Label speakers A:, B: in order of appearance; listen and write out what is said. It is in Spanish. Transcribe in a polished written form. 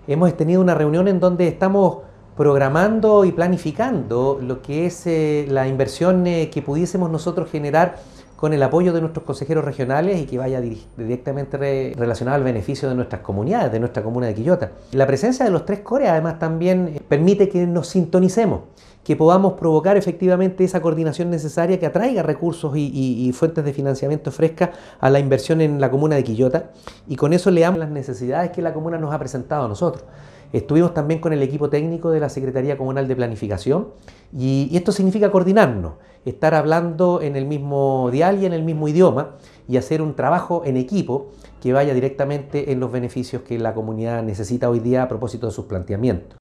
A: hemos tenido una reunión en donde estamos programando y planificando lo que es la inversión que pudiésemos nosotros generar con el apoyo de nuestros consejeros regionales y que vaya directamente relacionado al beneficio de nuestras comunidades, de nuestra comuna de Quillota. La presencia de los tres cores además también permite que nos sintonicemos, que podamos provocar efectivamente esa coordinación necesaria que atraiga recursos y fuentes de financiamiento frescas a la inversión en la comuna de Quillota, y con eso le damos las necesidades que la comuna nos ha presentado a nosotros. Estuvimos también con el equipo técnico de la Secretaría Comunal de Planificación y esto significa coordinarnos, estar hablando en el mismo dial y en el mismo idioma y hacer un trabajo en equipo que vaya directamente en los beneficios que la comunidad necesita hoy día a propósito de sus planteamientos.